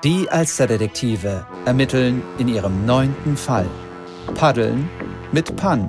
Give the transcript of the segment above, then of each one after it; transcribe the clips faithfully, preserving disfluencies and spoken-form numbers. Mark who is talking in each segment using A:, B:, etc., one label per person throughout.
A: Die Alsterdetektive ermitteln in ihrem neunten Fall. Paddeln mit Pan.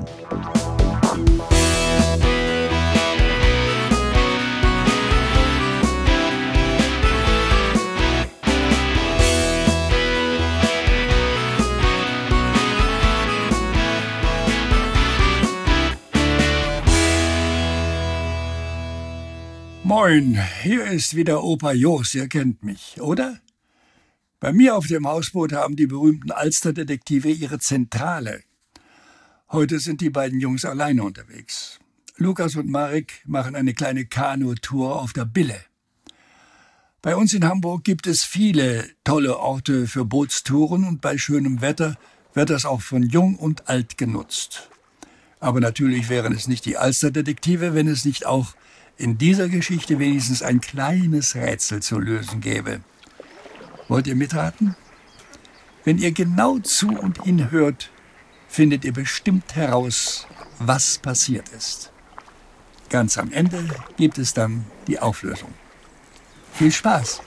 B: Moin, hier ist wieder Opa Jos, ihr kennt mich, oder? Bei mir auf dem Hausboot haben die berühmten Alsterdetektive ihre Zentrale. Heute sind die beiden Jungs alleine unterwegs. Lukas und Marek machen eine kleine Kanutour auf der Bille. Bei uns in Hamburg gibt es viele tolle Orte für Bootstouren und bei schönem Wetter wird das auch von Jung und Alt genutzt. Aber natürlich wären es nicht die Alsterdetektive, wenn es nicht auch in dieser Geschichte wenigstens ein kleines Rätsel zu lösen gäbe. Wollt ihr mitraten? Wenn ihr genau zu und hinhört, findet ihr bestimmt heraus, was passiert ist. Ganz am Ende gibt es dann die Auflösung. Viel Spaß!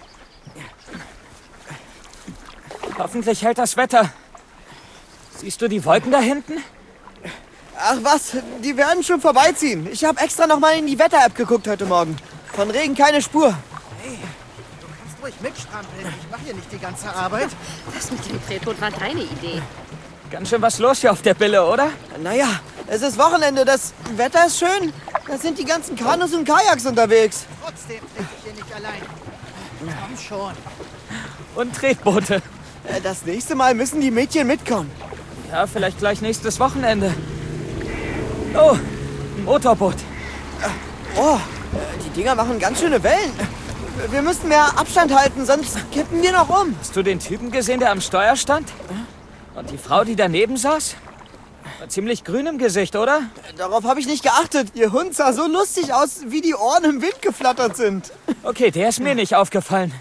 C: Hoffentlich hält das Wetter. Siehst du die Wolken da hinten?
D: Ach was, die werden schon vorbeiziehen. Ich habe extra noch mal in die Wetter-App geguckt heute Morgen. Von Regen keine Spur.
E: Hey, du kannst ruhig mitstrampeln. Ich mache hier nicht die ganze Arbeit.
F: Das mit dem Tretboot war deine Idee.
C: Ganz schön was los hier auf der Bille, oder?
D: Naja, es ist Wochenende, das Wetter ist schön. Da sind die ganzen Kanus und Kajaks unterwegs.
E: Trotzdem trete ich hier nicht allein. Komm schon.
C: Und Tretboote.
D: Das nächste Mal müssen die Mädchen mitkommen.
C: Ja, vielleicht gleich nächstes Wochenende. Oh, ein Motorboot.
D: Oh, die Dinger machen ganz schöne Wellen. Wir müssen mehr Abstand halten, sonst kippen wir noch um.
C: Hast du den Typen gesehen, der am Steuer stand? Und die Frau, die daneben saß? War ziemlich grün im Gesicht, oder?
D: Darauf habe ich nicht geachtet. Ihr Hund sah so lustig aus, wie die Ohren im Wind geflattert sind.
C: Okay, der ist mir nicht aufgefallen.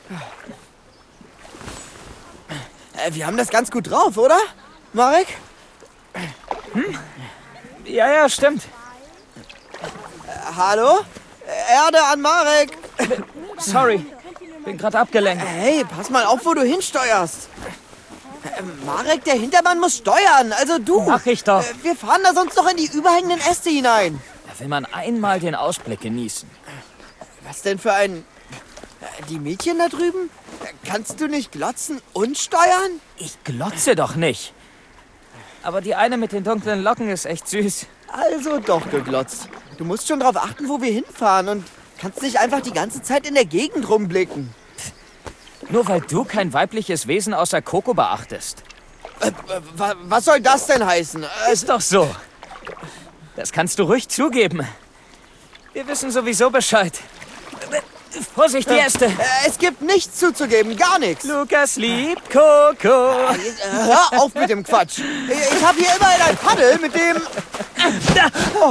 D: Wir haben das ganz gut drauf, oder, Marek?
C: Hm? Ja, ja, stimmt.
D: Äh, hallo? Erde an Marek.
C: Sorry, bin gerade abgelenkt.
D: Hey, pass mal auf, wo du hinsteuerst. Äh, Marek, der Hintermann muss steuern, also du.
C: Mach ich doch.
D: Äh, wir fahren da sonst noch in die überhängenden Äste hinein.
C: Da will man einmal den Ausblick genießen.
D: Was denn für ein... Die Mädchen da drüben? Kannst du nicht glotzen und steuern?
C: Ich glotze doch nicht. Aber die eine mit den dunklen Locken ist echt süß.
D: Also doch geglotzt. Du musst schon darauf achten, wo wir hinfahren und kannst nicht einfach die ganze Zeit in der Gegend rumblicken.
C: Nur weil du kein weibliches Wesen außer Coco beachtest.
D: Äh, was soll das denn heißen? Äh,
C: ist doch so. Das kannst du ruhig zugeben. Wir wissen sowieso Bescheid. Vorsicht, die Äste.
D: Äh, es gibt nichts zuzugeben, gar nichts.
C: Lukas liebt Coco.
D: Äh, hör auf mit dem Quatsch. Ich habe hier immerhin ein Paddel mit dem...
C: Oh.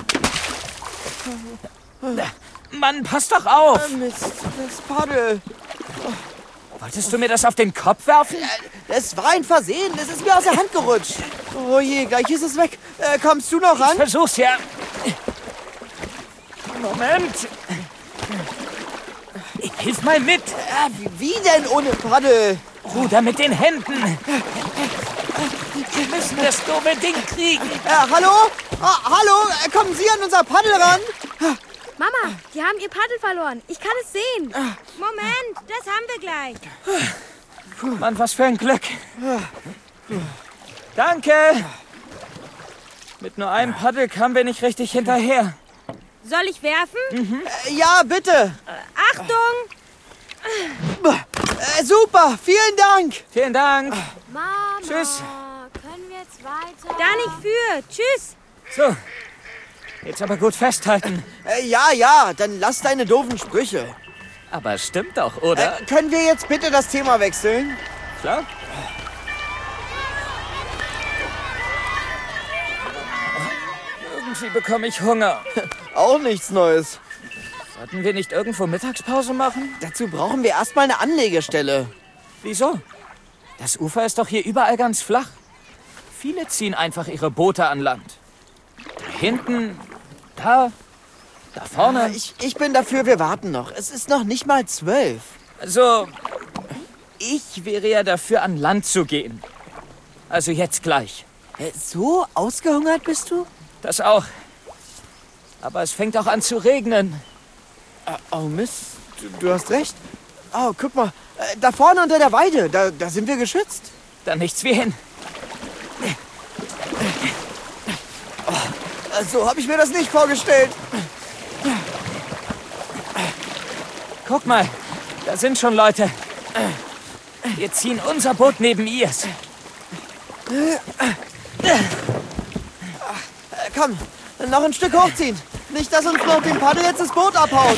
C: Mann, pass doch auf.
D: Äh, Mist, das Paddel.
C: Wolltest du mir das auf den Kopf werfen?
D: Äh, es war ein Versehen, es ist mir aus der Hand gerutscht. Oh je, gleich ist es weg. Äh, kommst du noch ran?
C: Ich versuch's ja. Moment. Hilf mal mit!
D: Äh, wie denn ohne Paddel?
C: Ruder mit den Händen! Wir müssen das doofe Ding kriegen!
D: Äh, hallo? Ah, hallo? Kommen Sie an unser Paddel ran?
G: Mama, die haben ihr Paddel verloren. Ich kann es sehen. Moment, das haben wir gleich.
C: Mann, was für ein Glück! Danke! Mit nur einem Paddel kamen wir nicht richtig hinterher.
G: Soll ich werfen?
D: Mhm. Äh, ja, bitte.
G: Äh, Achtung!
D: Äh, super, vielen Dank.
C: Vielen Dank.
G: Mama,
C: tschüss.
G: Können wir jetzt weiter? Da nicht für. Tschüss.
C: So, jetzt aber gut festhalten.
D: Äh, ja, ja, dann lass deine doofen Sprüche.
C: Aber stimmt doch, oder?
D: Äh, können wir jetzt bitte das Thema wechseln?
C: Klar. Irgendwie bekomme ich Hunger.
D: Auch nichts Neues.
C: Sollten wir nicht irgendwo Mittagspause machen?
D: Dazu brauchen wir erstmal eine Anlegestelle.
C: Wieso? Das Ufer ist doch hier überall ganz flach. Viele ziehen einfach ihre Boote an Land. Da hinten, da, da vorne.
D: Ah, ich, ich bin dafür, wir warten noch. Es ist noch nicht mal zwölf.
C: Also, Ich wäre ja dafür, an Land zu gehen. Also jetzt gleich.
D: Äh, So ausgehungert bist du?
C: Das auch. Aber es fängt auch an zu regnen.
D: Äh, oh Mist, du, du hast recht. Oh, guck mal, äh, da vorne unter der Weide, da, da sind wir geschützt.
C: Dann nichts wie hin.
D: Äh, So habe ich mir das nicht vorgestellt.
C: Guck mal, da sind schon Leute. Wir ziehen unser Boot neben ihrs.
D: Äh, Komm, noch ein Stück hochziehen. Nicht, dass uns noch dem Paddel jetzt das Boot abhaut.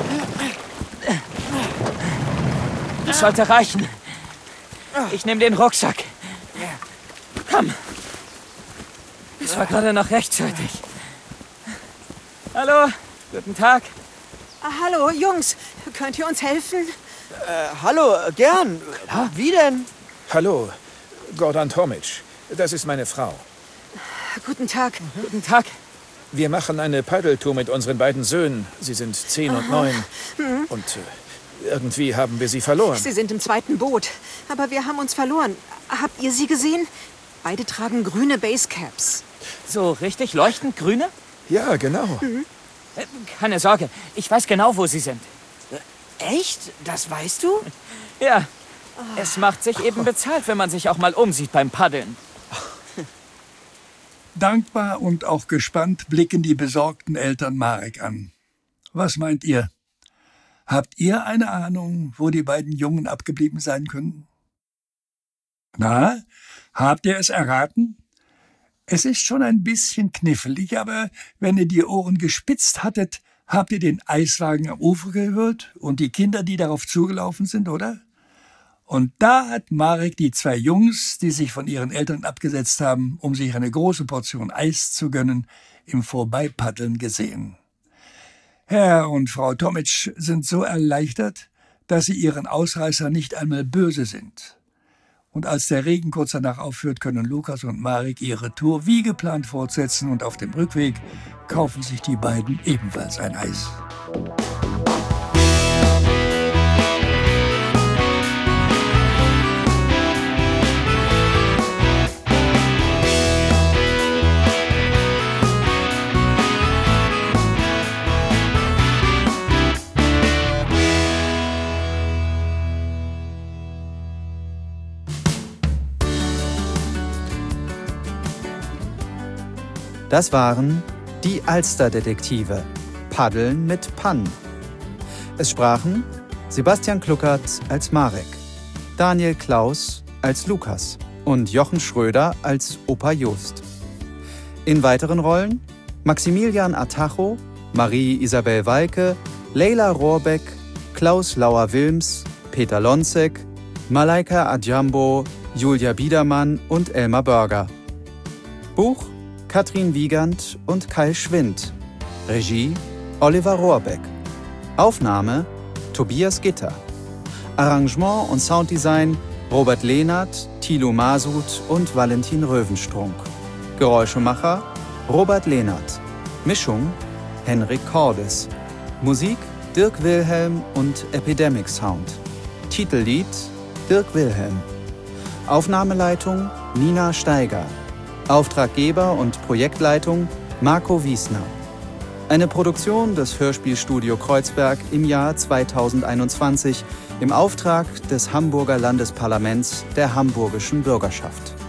C: Das sollte reichen. Ich nehme den Rucksack. Komm. Das war gerade noch rechtzeitig. Hallo, guten Tag.
H: Ah, hallo, Jungs. Könnt ihr uns helfen?
D: Äh, hallo, äh, gern. Wie denn?
I: Hallo, Gordon Tomic. Das ist meine Frau.
H: Guten Tag.
C: Guten Tag.
I: Wir machen eine Paddeltour mit unseren beiden Söhnen. Sie sind zehn und neun. Und äh, irgendwie haben wir sie verloren.
H: Sie sind im zweiten Boot. Aber wir haben uns verloren. Habt ihr sie gesehen? Beide tragen grüne Basecaps.
C: So richtig leuchtend grüne?
I: Ja, genau.
C: Äh, Keine Sorge, ich weiß genau, wo sie sind.
D: Echt? Das weißt du?
C: Ja, es macht sich eben bezahlt, wenn man sich auch mal umsieht beim Paddeln.
B: Dankbar und auch gespannt blicken die besorgten Eltern Marek an. Was meint ihr? Habt ihr eine Ahnung, wo die beiden Jungen abgeblieben sein können? Na, habt ihr es erraten? Es ist schon ein bisschen knifflig, aber wenn ihr die Ohren gespitzt hattet, habt ihr den Eiswagen am Ufer gehört und die Kinder, die darauf zugelaufen sind, oder? Und da hat Marek die zwei Jungs, die sich von ihren Eltern abgesetzt haben, um sich eine große Portion Eis zu gönnen, im Vorbeipaddeln gesehen. Herr und Frau Tomic sind so erleichtert, dass sie ihren Ausreißer nicht einmal böse sind. Und als der Regen kurz danach aufhört, können Lukas und Marek ihre Tour wie geplant fortsetzen und auf dem Rückweg kaufen sich die beiden ebenfalls ein Eis.
A: Das waren die Alsterdetektive. Paddeln mit Pann. Es sprachen Sebastian Kluckert als Marek, Daniel Klaus als Lukas und Jochen Schröder als Opa Jost. In weiteren Rollen Maximilian Atacho, Marie Isabel Walke, Leila Rohrbeck, Klaus Lauer-Wilms, Peter Lonzek, Malaika Adjambo, Julia Biedermann und Elmar Börger. Buch Katrin Wiegand und Kai Schwind. Regie Oliver Rohrbeck. Aufnahme Tobias Gitter. Arrangement und Sounddesign Robert Lehnert, Thilo Masud und Valentin Röwenstrunk. Geräuschemacher Robert Lehnert. Mischung Henrik Cordes. Musik Dirk Wilhelm und Epidemic Sound. Titellied Dirk Wilhelm. Aufnahmeleitung Nina Steiger. Auftraggeber und Projektleitung Marco Wiesner. Eine Produktion des Hörspielstudio Kreuzberg im Jahr zweitausendeinundzwanzig im Auftrag des Hamburger Landesparlaments der hamburgischen Bürgerschaft.